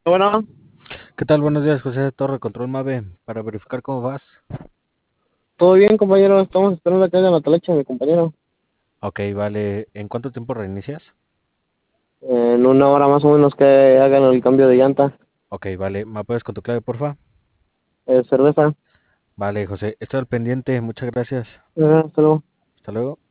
Bueno, ¿Qué tal? Buenos días, José Torre, Control Mave, para verificar cómo vas. todo bien, compañero. Estamos esperando que haya la talacha, mi compañero. Ok, vale. ¿En cuánto tiempo reinicias? En una hora más o menos que hagan el cambio de llanta. Ok, vale. ¿Me puedes con tu clave, porfa? Cerveza. Vale, José. Estoy al pendiente. Muchas gracias. Hasta luego. Hasta luego.